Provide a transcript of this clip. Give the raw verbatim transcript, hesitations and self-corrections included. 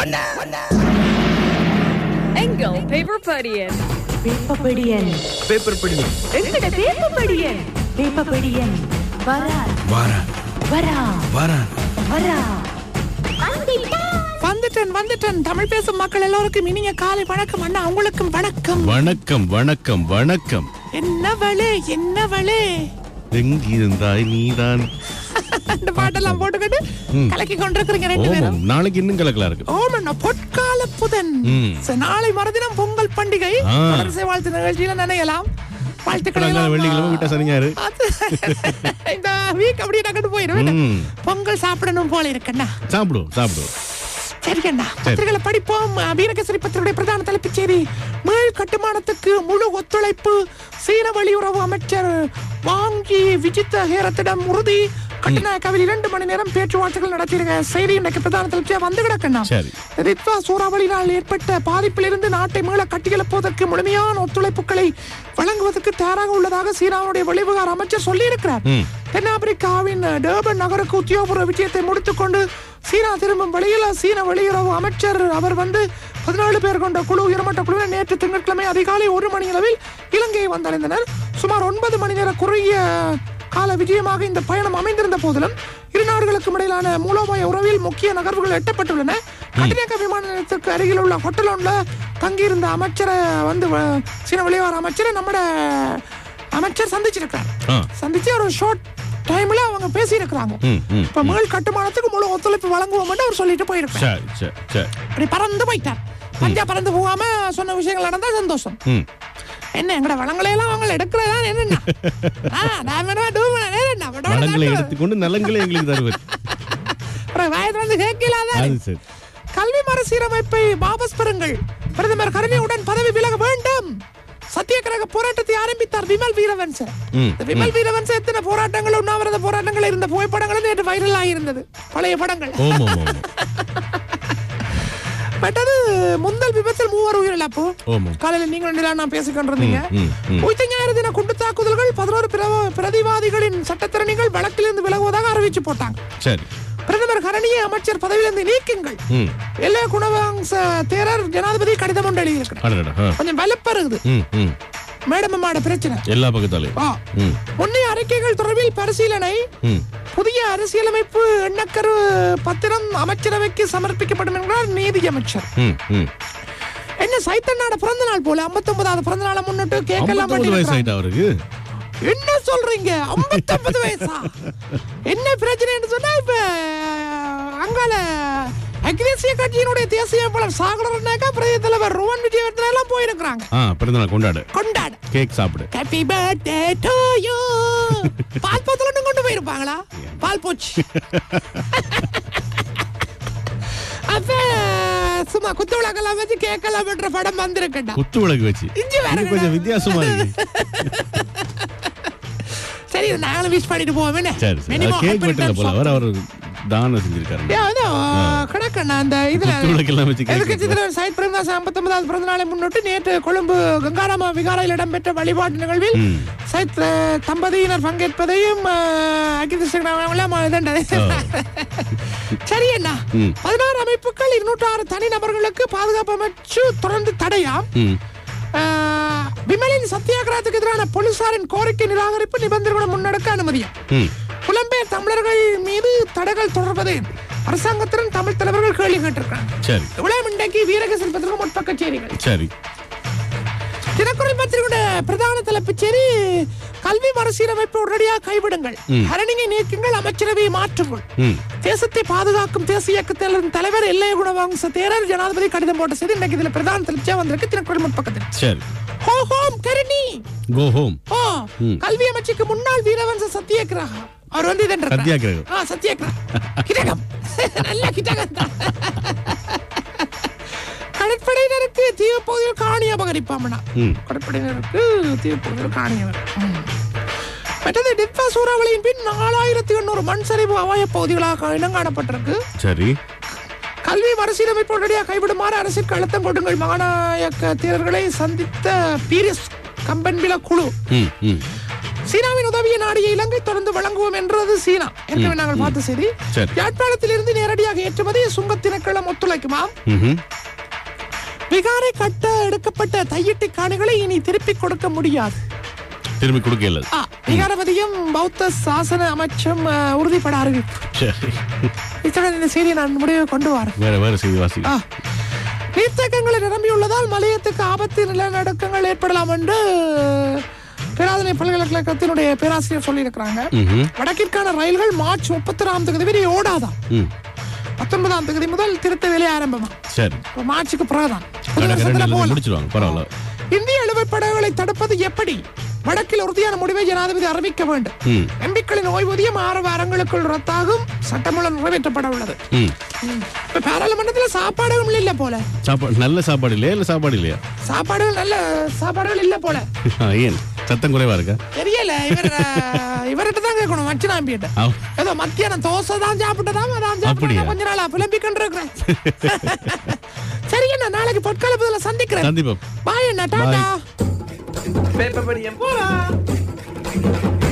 எங்கள் பேப்பர் படியன் பேப்பர் படியன் பேப்பர் படியன் எங்கட பேப்பர் படியன் பேப்பர் படியன் வரா வாரா வரா வாரா வரா வந்துட்டேன் வந்துட்டேன் தமிழ் பேசும் மக்கள் எல்லோருக்கும் இனிய காலை வணக்கம் அண்ணா. உங்களுக்கும் வணக்கம். வணக்கம் வணக்கம் வணக்கம். என்ன வளே என்ன வளே எங்கிருந்தாய் நீதான் அந்த பாட்டெல்லாம் போட்டுக்கிட்டு கலக்கி கொண்டிருக்கிறீங்க ரெண்டு பேரும். நாளைக்கு இன்னும் கலக்கலா இருக்கு. ஓமண்ணா பொற்கால புதன். சரி, நாளை மறுதினம் பொங்கல் பண்டிகை. தொடர்ந்து வாழ்த்து நிகழ்ச்சியில நினைக்கலாம். வாழ்த்துக்கள். வெள்ளிக்கிழமை விட்டா சரிங்காரு. இந்த வீக் அப்படியே நகட்டு போயிடும். பொங்கல் சாப்பிடணும் போல இருக்குண்ணா. சாப்பிடுவோம் சாப்பிடுவோம். சரிங்கண்ணா, பத்திரிகைகளை படிப்போம். வீரகேசரி பத்திரிகையுடைய பிரதான தலைப்புச் செய்தி: மீள் கட்டுமானத்துக்கு முழு ஒத்துழைப்பு, சீன வெளியுறவு அமைச்சர் வாங்கி விஜித்த ஹேரத்திடம் உறுதி. கட்டுநாயக்காவில் இரண்டு மணி நேரம் பேச்சுவார்த்தைகள் நடத்தியிருக்க செய்தி இன்றைக்கு பிரதான தலைப்பியா வந்து கிடக்கண்ணா. ரித்வா சூறாவளியினால் ஏற்பட்ட பாதிப்பிலிருந்து நாட்டை மீள கட்டியெழுப்புவதற்கு முழுமையான ஒத்துழைப்புகளை வழங்குவதற்கு தயாராக உள்ளதாக சீனாவுடைய வெளிவிவகார அமைச்சர் சொல்லியிருக்கிறார். தென்னாப்பிரிக்காவின் டர்பன் நகருக்கு உத்தியோகபூர்வ விஜயத்தை முடித்துக் கொண்டு சீனா திரும்பும் வழியில் சீன வெளியுறவு அமைச்சர் அவர் வந்து பதினாலு பேர் கொண்ட குழு உயர்மட்ட குழுவினர் நேற்று திங்கட்கிழமை அதிகாலை ஒரு மணி அளவில் இலங்கையை வந்தடைந்தனர். சுமார் ஒன்பது மணி நேர குறுகிய கால விஜயமாக இந்த பயணம் அமைந்திருந்த போதிலும் இரு நாடுகளுக்கும் இடையிலான மூலோபாய உறவில் முக்கிய நகர்வுகள் எட்டப்பட்டுள்ளன. கட்டுநாயக்க விமான நிலையத்திற்கு அருகில் உள்ள ஹோட்டல் ஒன்ல தங்கியிருந்த அமைச்சரை வந்து சீன வெளியுறவு அமைச்சரை நம்ம அமைச்சர் சந்திச்சிருக்காரு. சந்திச்சு ஒரு ஷார்ட் டைம்ல அவங்க பேசி இருக்கிறாங்க. இப்ப மீள் கட்டுமானத்துக்கு முழு ஒத்துழைப்பு வழங்குவோம் அவர் சொல்லிட்டு போயிருக்காரு. அப்படி பறந்து போயிட்டார். பஞ்சா பறந்து போகாம சொன்ன விஷயங்கள் நடந்தா சந்தோஷம். என்ன எங்கட வளங்களை எல்லாம் அவங்க எடுக்கிறதா என்ன எடுத்துக்கொண்டு நலங்களை எங்களுக்கு தருவது. கல்வி மறுசீரமைப்பை வாபஸ் பெறுங்கள். பிரதமர் கருணையுடன் பதவி விலக வேண்டும். சத்தியகிரக போராட்டத்தை ஆரம்பித்தார் விமல் வீரவன்ச. விமல் வீரவன்ச எத்தனை போராட்டங்கள் உண்ணாவிரத போராட்டங்கள் இருந்த புகைப்படங்கள் நேற்று வைரல் ஆகியிருந்தது. பழைய படங்கள். மற்றது முந்தல் விபத்தில் மூவர் உயிரிழப்பு. காலையில் நீங்கள் நான் பேசிக் கொண்டிருந்தீங்க. உயிர்த்த ஞாயிறு தின குண்டு தாக்குதல்கள் பதினோரு பிரதிவாதிகளின் சட்டத்திறனிகள் வழக்கிலிருந்து விலகுவதாக அறிவிச்சு போட்டாங்க. பிரதமர் கரணியை அமைச்சர் பதவியிலிருந்து நீக்குங்கள். எல்லை குணவம்ச தேரர் ஜனாதிபதி கடிதம் ஒன்று எழுதியிருக்கிறார். கொஞ்சம் வலுப்பருகுது மேடமாட பிரச்சனை எல்லா பக்கத்தாலும். முன்னைய அறிக்கைகள் தொடர்பில் பரிசீலனை. புதிய அரசியலமைப்பு எண்ணக்கரு பத்திரம் அமைச்சரவைக்கு சமர்ப்பிக்கப்படும் என்கிறார் நீதி அமைச்சர். என்ன சைத்தன்னாட பிறந்த நாள் போல ஐம்பத்தி ஒன்பதாவது பிறந்த நாளை முன்னிட்டு கேட்கலாம். அவருக்கு என்ன சொல்றீங்க? ஐம்பத்தி ஒன்பது வயசா? என்ன பிரச்சனை சொன்னா இப்ப அங்கால அகிலேசிய கட்சியினுடைய தேசிய வேட்பாளர் சாகரனாக்கா பிரதம தலைவர் ரோவன் விஜயவர்தன எல்லாம் போயிருக்காங்க. பிறந்தநாள் கொண்டாடு கொண்டாடு கேக் சாப்பிடு. Happy birthday to you. பால் போத்தல கொண்டு போயிருப்பாங்களா? பால் போச்சு. அப்ப சும்மா குத்து விளக்கெல்லாம் வச்சு கேட்கலாம் என்ற படம் வந்திருக்கா. குத்து விளக்கு வச்சு கொஞ்சம் வித்தியாசமா இருக்கு. சரி, நாங்களும் விஷ் பண்ணிட்டு போவோமே. கேக் வெட்டல போல அவர் அவர் தான செஞ்சிருக்காரு. கணக்கண்ணா அந்த இதுல சைத் பிரேமதாஸ் ஐம்பத்தி ஒன்பதாவது பிறந்த நாளை முன்னிட்டு நேற்று கொழும்பு கங்காராமா விகாரையில் இடம்பெற்ற வழிபாட்டு நிகழ்வில் சைத் தம்பதியினர் பங்கேற்பதையும் சரி அண்ணா. பதினாறு அமைப்புகள் இருநூற்று ஆறு தனி நபர்களுக்கு பாதுகாப்பு அமைச்சு தொடர்ந்து தடையாம். விமலின் சத்தியாகிரகத்துக்கு எதிரான போலீசாரின் கோரிக்கை நிராகரிப்பு நிபந்தனைகளை முன்னெடுக்க அனுமதியும். புலம்பெயர் தமிழர்கள் மீது தடைகள் தொடர்பது அரசாங்கத்தின் தமிழ் தலைவர்கள் கேள்வி கேட்டிருக்காங்க. இன்றைக்கு வீரகேசரி பத்திரிகை முற்பக்க செய்திகள். தினக்குரல் பத்திரிகையோட பிரதான தலைப்புச் செய்தி: கல்வி மறுசீரமைப்பு உடனடியாக கைவிடுங்கள், அரணியை நீக்குங்கள், அமைச்சரவையை மாற்றுங்கள். தேசத்தை பாதுகாக்கும் தேசிய இயக்கத்தின் தலைவர் எல்லை குணவம்ச தேரர் ஜனாதிபதி கடிதம் போட்ட செய்தி இன்னைக்கு இதுல பிரதான தலைப்பியா வந்திருக்கு. தினக்குரல் முற்பக்கத்தில் ஹோ ஹோம் கருணி கோ ஹோம். கல்வி அமைச்சுக்கு முன்னாள் வீரவன்ச சத்தியகிரகா அவர் வந்து இதன் சத்தியாகிரகம். ஆ சத்தியாகிரகம் கிரகம் நல்ல கிரகம். கடற்படையினருக்கு தீவு பகுதியில் காணி அபகரிப்பாமனா. கடற்படையினருக்கு தீவு பகுதியில் காணி மற்றது டிப்பா சூறாவளியின் பின் நாலாயிரத்தி எண்ணூறு மண் சரிவு அபாய பகுதிகளாக இனம் காணப்பட்டிருக்கு. சரி, கல்வி மறுசீரமைப்பு உடனடியாக கைவிடுமாறு அரசுக்கு அழுத்தம் கொடுங்கள். மாநாயக்க தேர்தல்களை சந்தித்த பீரிஸ் கம்பன்பில குழு சீனாவின் உதவியை நாடிய இலங்கை தொடர்ந்து வழங்குவோம் என்றது சீனா. ஏற்கனவே நாங்கள் பார்த்த செய்தி. யாழ்ப்பாணத்திலிருந்து நேரடியாக ஏற்றுமதி சுங்க திணைக்களம் ஒத்துழைக்குமா? பீகாரை கட்ட எடுக்கப்பட்ட தையிட்டி காணிகளை இனி திருப்பி கொடுக்க முடியாது. திரும்பி கொடுக்கல. பீகாரபதியும் பௌத்த சாசன அமைச்சம் உறுதிப்பட அறிவிப்பு. இத்துடன் இந்த செய்தியை நான் முடிவு கொண்டு வரேன். வேற வேற செய்தி வாசி. நீர்த்தேக்கங்களை நிரம்பியுள்ளதால் மலையத்துக்கு ஆபத்து நிலநடுக்கங்கள் ஏற்படலாம் என்று பேராதனை பல்கலைக்கழகத்தினுடைய பேராசிரியர் சொல்லியிருக்கிறாங்க. வடக்கிற்கான ரயில்கள் மார்ச் முப்பத்தி ஆறாம் தேதி வரை ஓடாதான். பத்தொன்பதாம் தேதி முதல் திருத்த வேலை ஆரம்பமா. சரி, மார்ச்சுக்கு பிறகுதான் இந்திய இழுவைப்படகுகளை தடுப்பது எப்படி? வடக்கில் உறுதியான முடிவை ஜனாதிபதி அறிவிக்க வேண்டும். எம்பிக்களின் ஓய்வூதியம் ஆறு வாரங்களுக்குள் ரத்தாகும். சட்டமூலம் நிறைவேற்றப்பட உள்ளது. பாராளுமன்றத்தில் சாப்பாடுகள் இல்ல போல. நல்ல சாப்பாடு இல்லையா? இல்ல சாப்பாடு இல்லையா? சாப்பாடுகள் நல்ல சாப்பாடுகள் இல்ல போல. ஏன் சத்தம் குறைவா இருக்கா? தெரியல. இவர் இவர்கிட்ட தான் கேட்கணும். மச்சினாம்பிட்ட ஏதோ மத்தியானம் தோசை தான் சாப்பிட்டதாம். அதான் சாப்பிட்டு கொஞ்ச நாளா புலம்பிக்கொண்டு இருக்கிறேன். சரி, என்ன நாளைக்கு பொற்காலத்துல சந்திக்கிறேன். சந்திப்போம். பாய். என்ன டாடா. பேப்பர் படியம் போலாம்.